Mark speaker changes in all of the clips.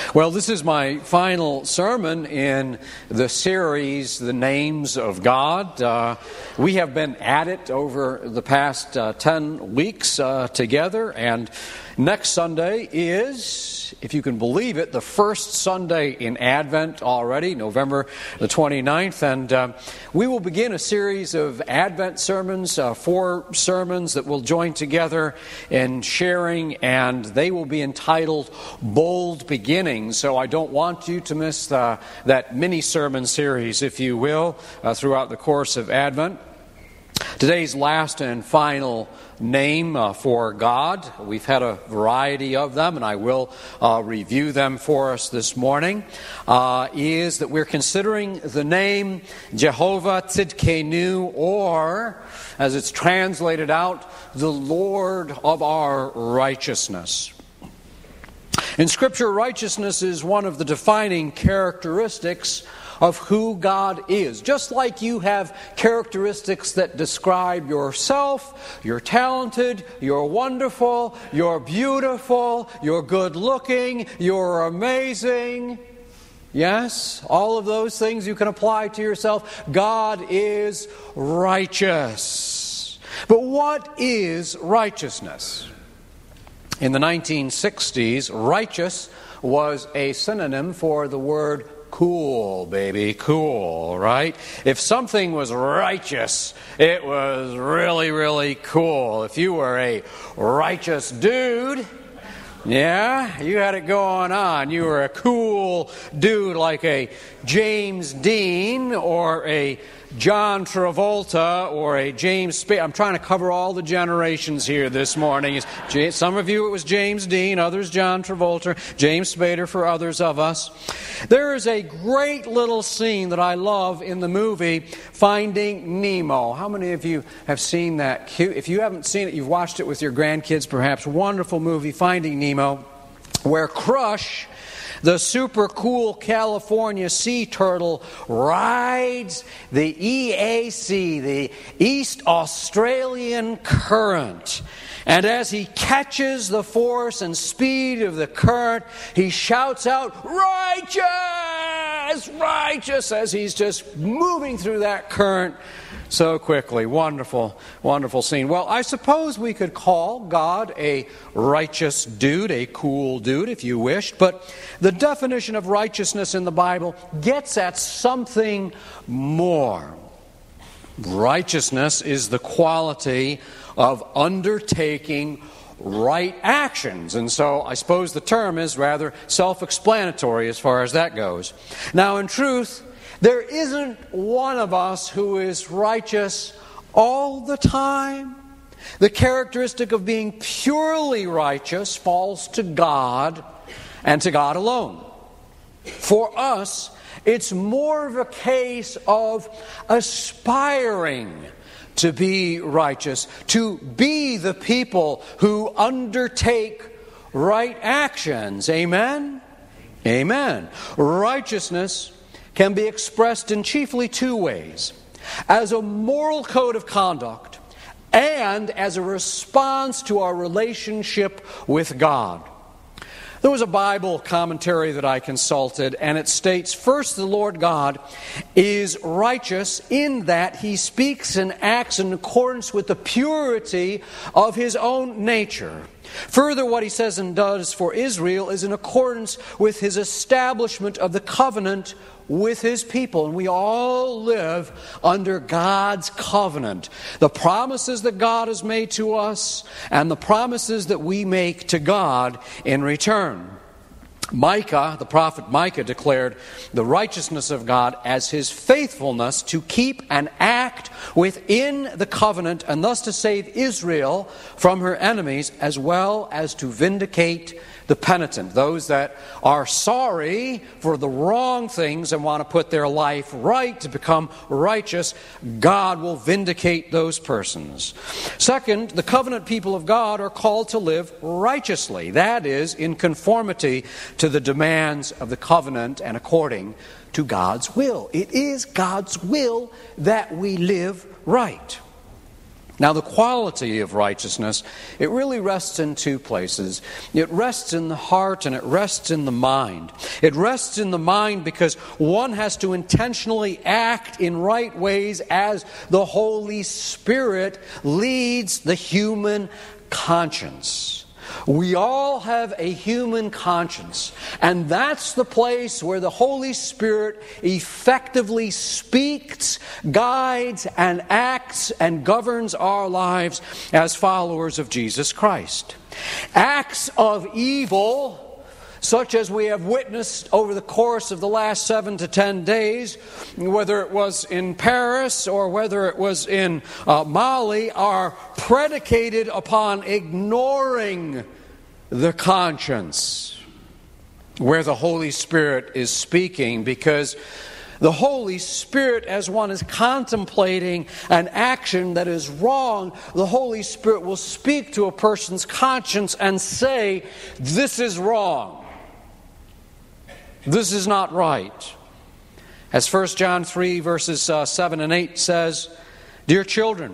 Speaker 1: Well, this is my final sermon in the series, The Names of God. We have been at it over the past 10 weeks together, and next Sunday is, if you can believe it, the first Sunday in Advent already, November the 29th, and we will begin a series of Advent sermons, 4 sermons that we'll join together in sharing, and they will be entitled Bold Beginnings. So I don't want you to miss that mini-sermon series, if you will, throughout the course of Advent. Today's last and final name for God, we've had a variety of them, and I will review them for us this morning, is that we're considering the name Jehovah Tzidkenu, or, as it's translated out, the Lord of our righteousness. In Scripture, righteousness is one of the defining characteristics of who God is. Just like you have characteristics that describe yourself, you're talented, you're wonderful, you're beautiful, you're good looking, you're amazing. Yes, all of those things you can apply to yourself. God is righteous. But what is righteousness? In the 1960s, righteous was a synonym for the word cool, baby, cool, right? If something was righteous, it was really, really cool. If you were a righteous dude, yeah, you had it going on. You were a cool dude like a James Dean or a John Travolta or a James Spader. I'm trying to cover all the generations here this morning. Some of you it was James Dean, others John Travolta, James Spader for others of us. There is a great little scene that I love in the movie Finding Nemo. How many of you have seen that? If you haven't seen it, you've watched it with your grandkids perhaps. Wonderful movie, Finding Nemo, where Crush, the super cool California sea turtle, rides the EAC, the East Australian Current. And as he catches the force and speed of the current, he shouts out, "Righteous! Righteous!" as he's just moving through that current so quickly. Wonderful, wonderful scene. Well, I suppose we could call God a righteous dude, a cool dude, if you wished. But the definition of righteousness in the Bible gets at something more. Righteousness is the quality of undertaking right actions. And so I suppose the term is rather self-explanatory as far as that goes. Now, in truth, there isn't one of us who is righteous all the time. The characteristic of being purely righteous falls to God and to God alone. For us, it's more of a case of aspiring to be righteous, to be the people who undertake right actions. Amen? Amen. Righteousness can be expressed in chiefly 2 ways: as a moral code of conduct and as a response to our relationship with God. There was a Bible commentary that I consulted, and it states, first, the Lord God is righteous in that He speaks and acts in accordance with the purity of His own nature. Further, what He says and does for Israel is in accordance with His establishment of the covenant with His people. And we all live under God's covenant. The promises that God has made to us and the promises that we make to God in return. Micah, the prophet Micah, declared the righteousness of God as His faithfulness to keep and act within the covenant, and thus to save Israel from her enemies, as well as to vindicate the penitent, those that are sorry for the wrong things and want to put their life right to become righteous. God will vindicate those persons. Second, the covenant people of God are called to live righteously. That is, in conformity to the demands of the covenant and according to God's will. It is God's will that we live right. Now, the quality of righteousness, it really rests in two places. It rests in the heart and it rests in the mind. It rests in the mind because one has to intentionally act in right ways as the Holy Spirit leads the human conscience. We all have a human conscience, and that's the place where the Holy Spirit effectively speaks, guides, and acts and governs our lives as followers of Jesus Christ. Acts of evil, such as we have witnessed over the course of the last 7 to 10 days, whether it was in Paris or whether it was in Mali, are predicated upon ignoring the conscience where the Holy Spirit is speaking, because the Holy Spirit, as one is contemplating an action that is wrong, the Holy Spirit will speak to a person's conscience and say, "This is wrong. This is not right." As 1 John 3 verses 7 and 8 says, "Dear children,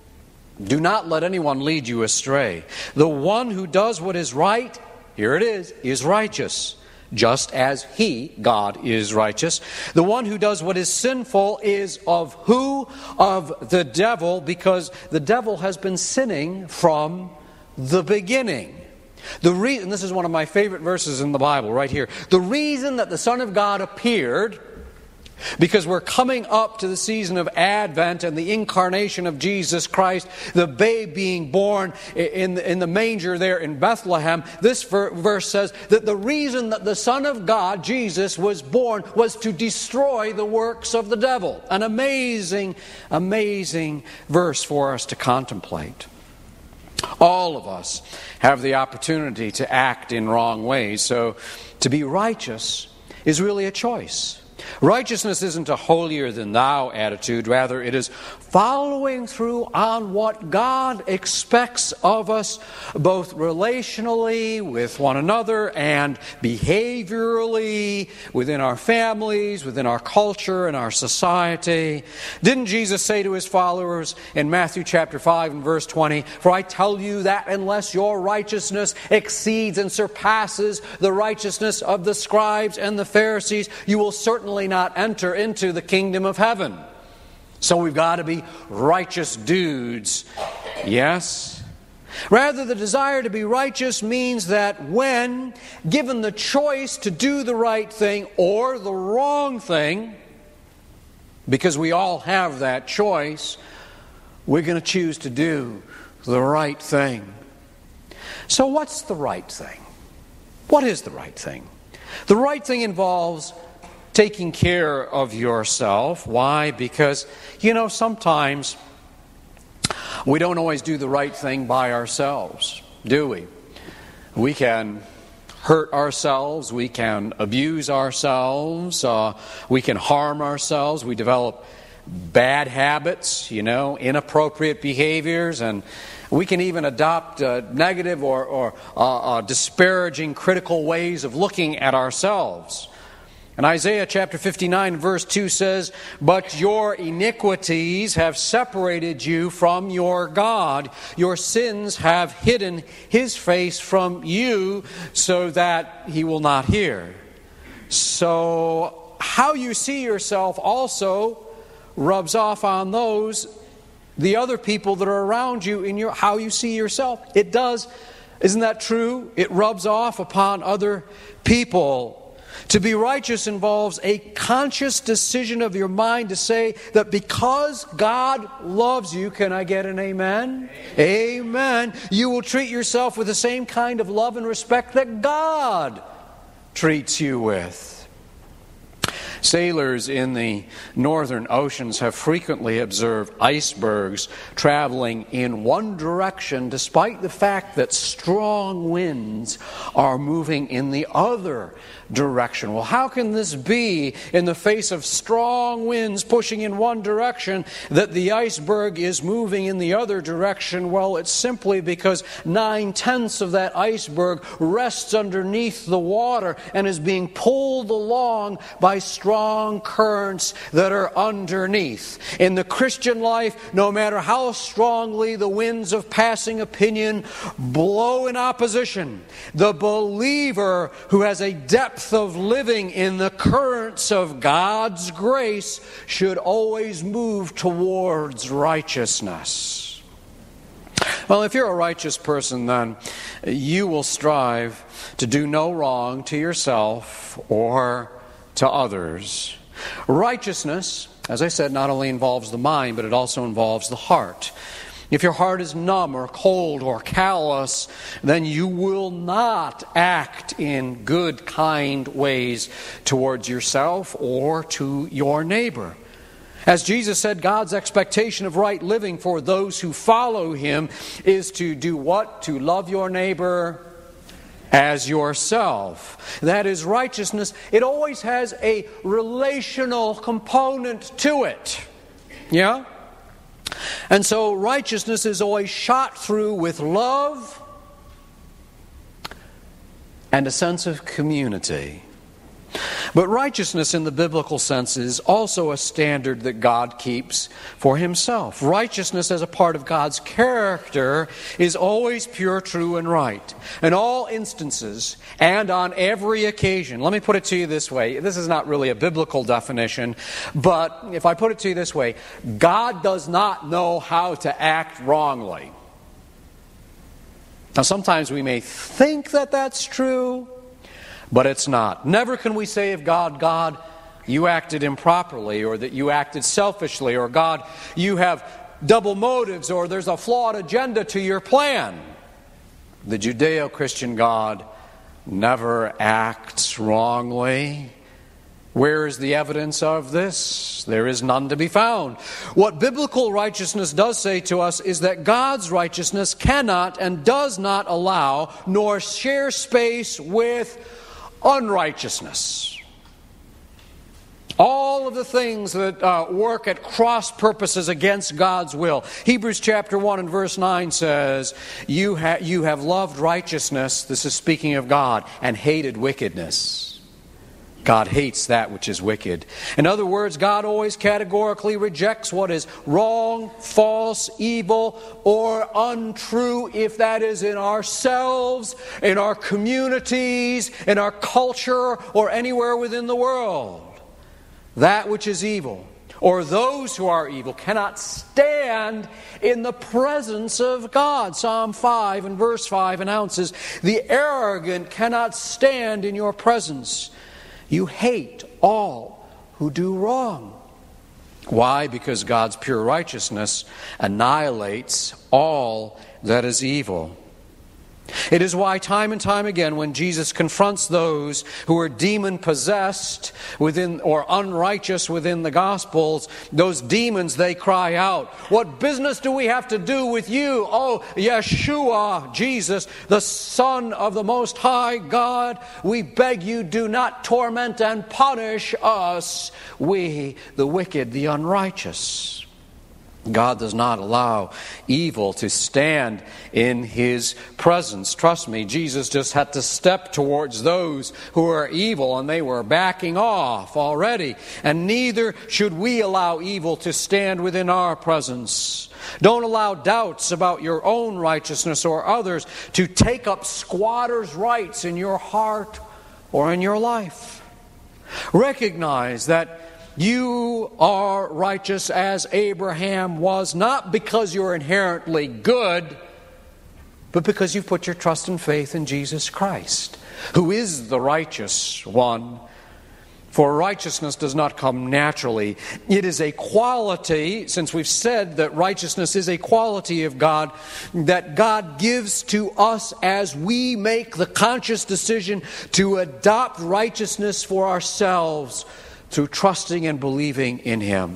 Speaker 1: do not let anyone lead you astray. The one who does what is right," here it is righteous, just as He, God, is righteous. "The one who does what is sinful is of who? Of the devil, because the devil has been sinning from the beginning." And this is one of my favorite verses in the Bible right here. The reason that the Son of God appeared, because we're coming up to the season of Advent and the incarnation of Jesus Christ, the babe being born in the manger there in Bethlehem. This verse says that the reason that the Son of God, Jesus, was born was to destroy the works of the devil. An amazing, amazing verse for us to contemplate. All of us have the opportunity to act in wrong ways, so to be righteous is really a choice. Righteousness isn't a holier-than-thou attitude. Rather, it is following through on what God expects of us, both relationally with one another and behaviorally within our families, within our culture and our society. Didn't Jesus say to His followers in Matthew chapter 5 and verse 20, "For I tell you that unless your righteousness exceeds and surpasses the righteousness of the scribes and the Pharisees, you will certainly not enter into the kingdom of heaven." So we've got to be righteous dudes. Yes? Rather, the desire to be righteous means that when given the choice to do the right thing or the wrong thing, because we all have that choice, we're going to choose to do the right thing. So what's the right thing? What is the right thing? The right thing involves taking care of yourself. Why? Because, sometimes we don't always do the right thing by ourselves, do we? We can hurt ourselves, we can abuse ourselves, we can harm ourselves, we develop bad habits, inappropriate behaviors, and we can even adopt negative or disparaging, critical ways of looking at ourselves. And Isaiah chapter 59 verse 2 says, "But your iniquities have separated you from your God. Your sins have hidden His face from you so that He will not hear." So how you see yourself also rubs off on the other people that are around you in how you see yourself. It does. Isn't that true? It rubs off upon other people. To be righteous involves a conscious decision of your mind to say that because God loves you, can I get an amen? Amen. You will treat yourself with the same kind of love and respect that God treats you with. Sailors in the northern oceans have frequently observed icebergs traveling in one direction despite the fact that strong winds are moving in the other direction. Well, how can this be in the face of strong winds pushing in one direction that the iceberg is moving in the other direction? Well, it's simply because 9/10 of that iceberg rests underneath the water and is being pulled along by strong strong currents that are underneath. In the Christian life, no matter how strongly the winds of passing opinion blow in opposition, the believer who has a depth of living in the currents of God's grace should always move towards righteousness. Well, if you're a righteous person, then you will strive to do no wrong to yourself or to others. Righteousness, as I said, not only involves the mind, but it also involves the heart. If your heart is numb or cold or callous, then you will not act in good, kind ways towards yourself or to your neighbor. As Jesus said, God's expectation of right living for those who follow Him is to do what? To love your neighbor as yourself. That is righteousness. It always has a relational component to it. Yeah? And so righteousness is always shot through with love and a sense of community. But righteousness in the biblical sense is also a standard that God keeps for Himself. Righteousness as a part of God's character is always pure, true, and right. In all instances and on every occasion. Let me put it to you this way. This is not really a biblical definition, but if I put it to you this way, God does not know how to act wrongly. Now sometimes we may think that that's true, but it's not. Never can we say of God, God, you acted improperly, or that you acted selfishly, or God, you have double motives, or there's a flawed agenda to your plan. The Judeo-Christian God never acts wrongly. Where is the evidence of this? There is none to be found. What biblical righteousness does say to us is that God's righteousness cannot and does not allow nor share space with unrighteousness. All of the things that work at cross purposes against God's will. Hebrews chapter 1 and verse 9 says, you have loved righteousness, this is speaking of God, and hated wickedness. God hates that which is wicked. In other words, God always categorically rejects what is wrong, false, evil, or untrue, if that is in ourselves, in our communities, in our culture, or anywhere within the world. That which is evil, or those who are evil, cannot stand in the presence of God. Psalm 5 and verse 5 announces, the arrogant cannot stand in your presence. You hate all who do wrong. Why? Because God's pure righteousness annihilates all that is evil. It is why time and time again when Jesus confronts those who are demon-possessed within or unrighteous within the Gospels, those demons, they cry out, what business do we have to do with you, oh Yeshua, Jesus, the Son of the Most High God? We beg you, do not torment and punish us, we, the wicked, the unrighteous. God does not allow evil to stand in His presence. Trust me, Jesus just had to step towards those who are evil, and they were backing off already. And neither should we allow evil to stand within our presence. Don't allow doubts about your own righteousness or others to take up squatters' rights in your heart or in your life. Recognize that you are righteous as Abraham was, not because you're inherently good, but because you've put your trust and faith in Jesus Christ, who is the righteous one. For righteousness does not come naturally. It is a quality, since we've said that righteousness is a quality of God, that God gives to us as we make the conscious decision to adopt righteousness for ourselves through trusting and believing in Him.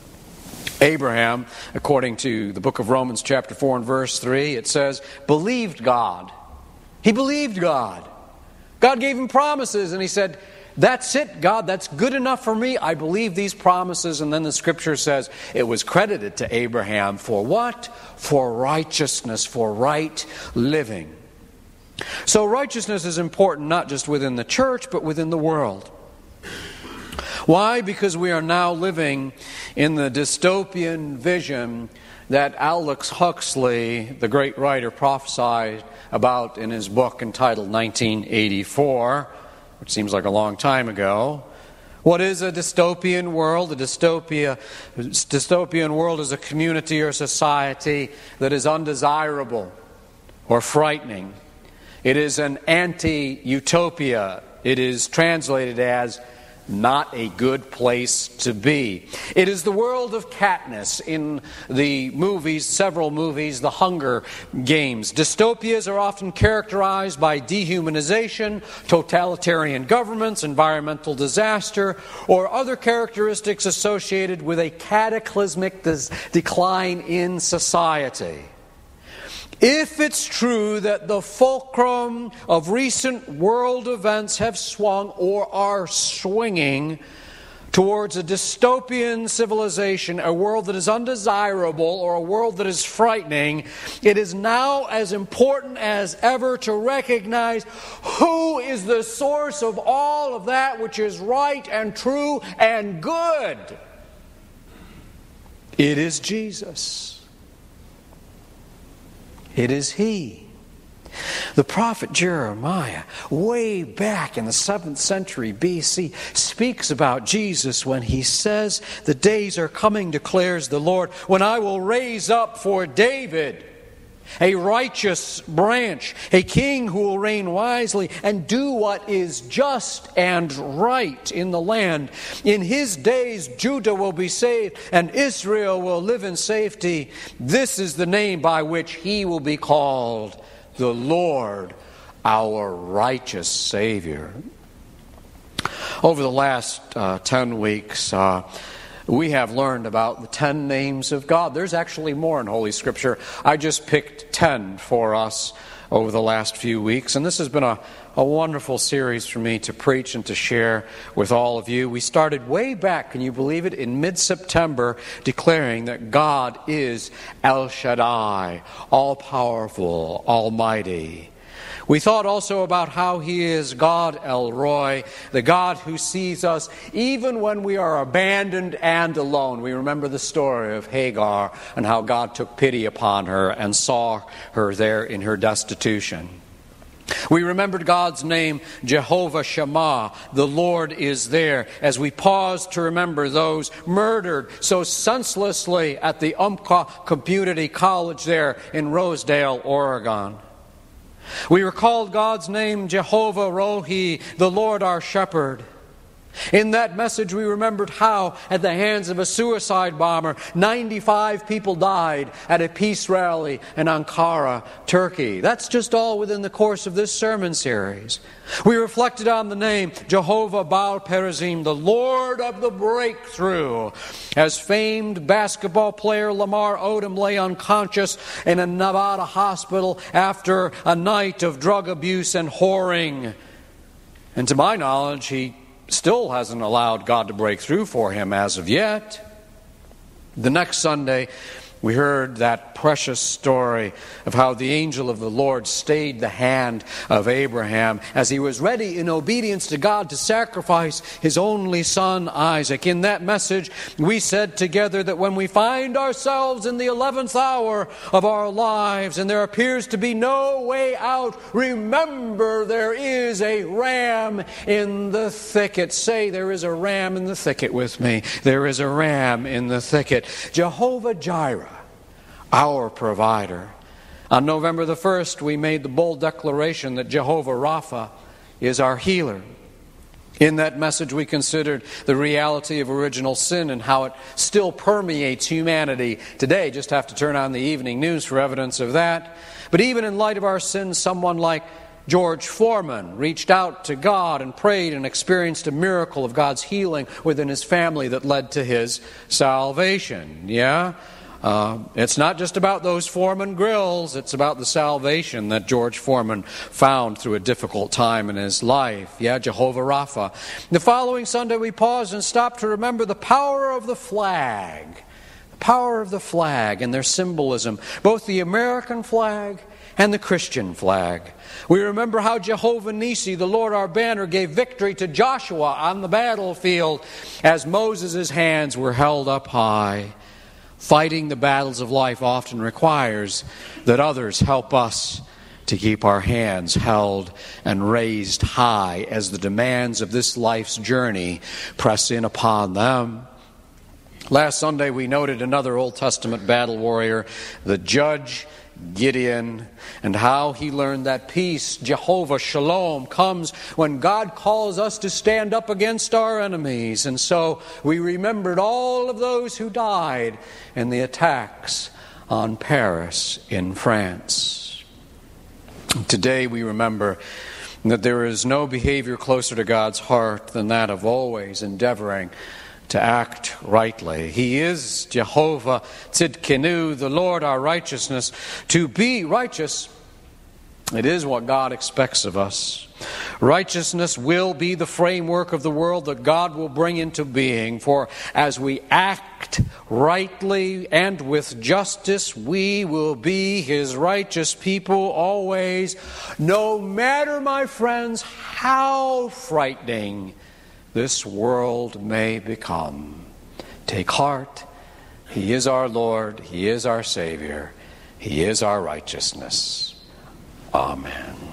Speaker 1: Abraham, according to the book of Romans chapter 4 and verse 3, it says, believed God. He believed God. God gave him promises and he said, that's it, God, that's good enough for me. I believe these promises. And then the scripture says it was credited to Abraham for what? For righteousness, for right living. So righteousness is important not just within the church, but within the world. Why? Because we are now living in the dystopian vision that Aldous Huxley, the great writer, prophesied about in his book entitled 1984, which seems like a long time ago. What is a dystopian world? A dystopian world is a community or society that is undesirable or frightening. It is an anti-utopia. It is translated as not a good place to be. It is the world of Katniss in the movies, several movies, The Hunger Games. Dystopias are often characterized by dehumanization, totalitarian governments, environmental disaster, or other characteristics associated with a cataclysmic decline in society. If it's true that the fulcrum of recent world events have swung or are swinging towards a dystopian civilization, a world that is undesirable or a world that is frightening, it is now as important as ever to recognize who is the source of all of that which is right and true and good. It is Jesus. It is He. The prophet Jeremiah, way back in the 7th century BC, speaks about Jesus when he says, "The days are coming, declares the Lord, when I will raise up for David a righteous branch, a king who will reign wisely and do what is just and right in the land. In his days Judah will be saved and Israel will live in safety. This is the name by which he will be called, the Lord, our righteous Savior." Over the last 10 weeks, we have learned about the 10 names of God. There's actually more in Holy Scripture. I just picked 10 for us over the last few weeks, and this has been a wonderful series for me to preach and to share with all of you. We started way back, can you believe it, in mid-September, declaring that God is El Shaddai, all-powerful, almighty. We thought also about how He is God El Roi, the God who sees us even when we are abandoned and alone. We remember the story of Hagar and how God took pity upon her and saw her there in her destitution. We remembered God's name, Jehovah Shammah, the Lord is there, as we paused to remember those murdered so senselessly at the Umpqua Community College there in Rosedale, Oregon. We recalled God's name, Jehovah Rohi, the Lord our shepherd. In that message we remembered how, at the hands of a suicide bomber, 95 people died at a peace rally in Ankara, Turkey. That's just all within the course of this sermon series. We reflected on the name Jehovah Baal Perazim, the Lord of the breakthrough, as famed basketball player Lamar Odom lay unconscious in a Nevada hospital after a night of drug abuse and whoring. And to my knowledge, he still hasn't allowed God to break through for him as of yet. The next Sunday, we heard that precious story of how the angel of the Lord stayed the hand of Abraham as he was ready in obedience to God to sacrifice his only son Isaac. In that message, we said together that when we find ourselves in the 11th hour of our lives and there appears to be no way out, remember there is a ram in the thicket. Say, there is a ram in the thicket with me. There is a ram in the thicket. Jehovah Jireh, our provider. On November the 1st, we made the bold declaration that Jehovah Rapha is our healer. In that message, we considered the reality of original sin and how it still permeates humanity today. Just have to turn on the evening news for evidence of that. But even in light of our sins, someone like George Foreman reached out to God and prayed and experienced a miracle of God's healing within his family that led to his salvation. Yeah? It's not just about those Foreman grills. It's about the salvation that George Foreman found through a difficult time in his life. Yeah, Jehovah Rapha. The following Sunday we paused and stopped to remember the power of the flag. The power of the flag and their symbolism. Both the American flag and the Christian flag. We remember how Jehovah Nissi, the Lord our banner, gave victory to Joshua on the battlefield as Moses' hands were held up high. Fighting the battles of life often requires that others help us to keep our hands held and raised high as the demands of this life's journey press in upon them. Last Sunday we noted another Old Testament battle warrior, the judge Gideon, and how he learned that peace, Jehovah Shalom, comes when God calls us to stand up against our enemies. And so we remembered all of those who died in the attacks on Paris in France. Today we remember that there is no behavior closer to God's heart than that of always endeavoring to act rightly. He is Jehovah Tzidkenu, the Lord our righteousness. To be righteous, it is what God expects of us. Righteousness will be the framework of the world that God will bring into being. For as we act rightly and with justice, we will be His righteous people always, no matter, my friends, how frightening this world may become. Take heart. He is our Lord. He is our Savior. He is our righteousness. Amen.